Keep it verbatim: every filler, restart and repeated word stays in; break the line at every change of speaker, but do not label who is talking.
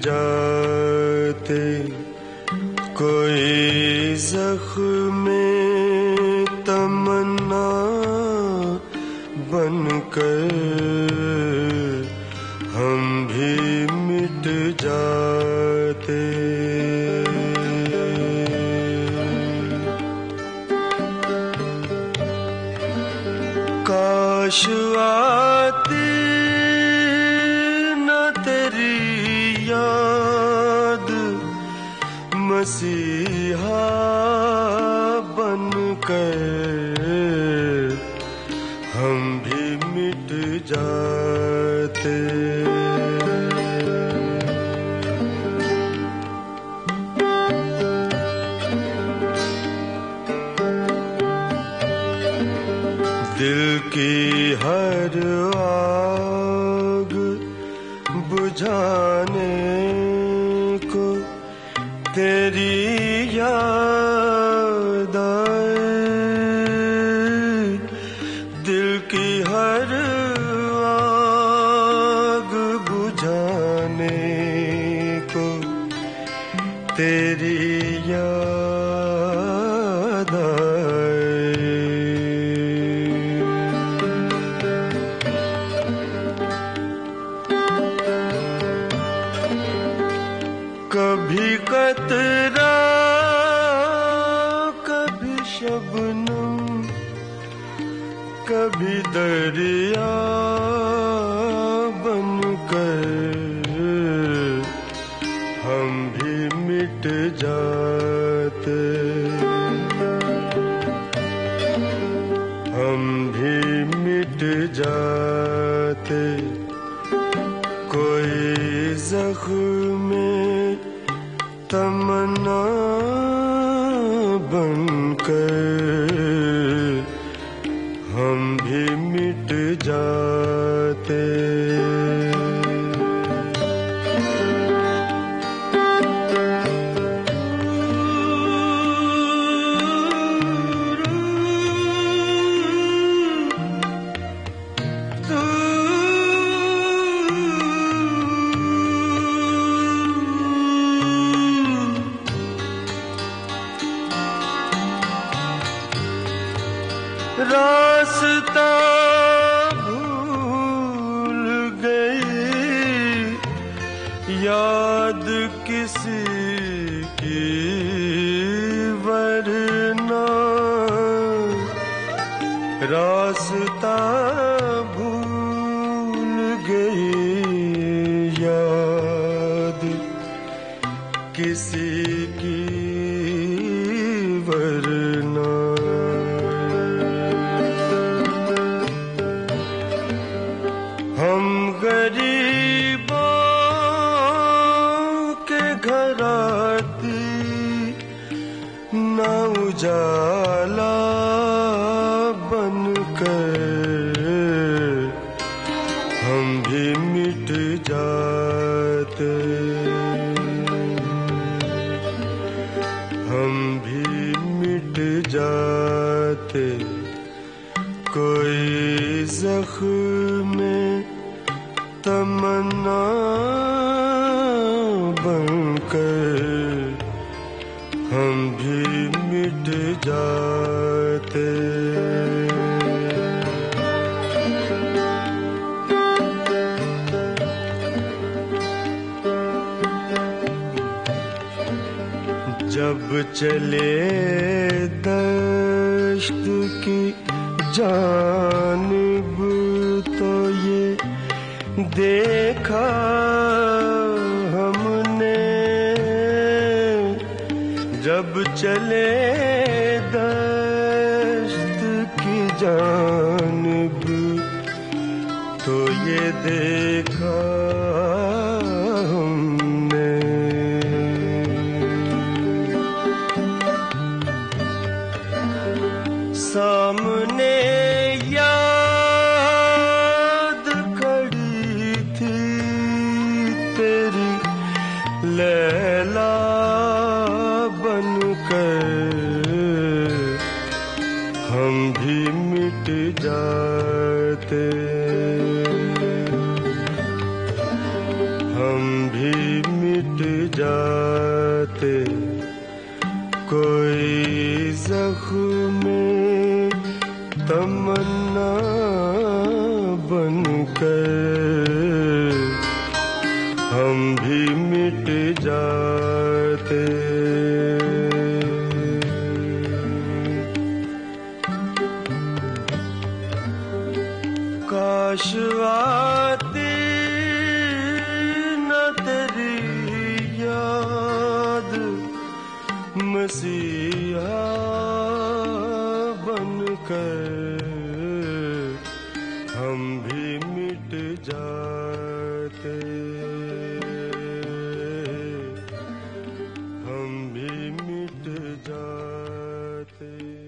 जाते, कोई ज़ख्म तमन्ना बनकर हम भी मिट जाते। काश आती न तेरी याद, मसीहा बनकर हम भी मिट जाते। दिल की हर आग बुझाने को तेरी याद आए, दिल की हर आग बुझाने को तेरी याद आए। कभी कतरा कभी शबनम, कभी दरिया बनकर हम भी मिट जाते। हम भी मिट जाते, कोई ज़ख्म तमन्ना बनकर हम भी मिट जाते। रास्ता भूल गई, याद किसी की वरना, रास्ता भूल गई, याद किसी की वरना। हम गरीबों के घर आती न उजाला बनकर हम भी मिट जाते। हम भी मिट जाते, कोई ज़ख्म तमन्ना बनकर हम भी मिट जाते। जब चले दश्त की जानिब तो ये देखा हमने, जब चले दश्त की जानिब तो ये देखा हमने। सामने याद खड़ी थी तेरी लैला बनकर हम भी मिट जाते। हम भी मिट जाते, कोई ज़ख्म तमन्ना बनकर हम भी मिट जाते। काश आती न तेरी याद मसीहा बनकर हम भी मिट जाते, हम भी मिट जाते।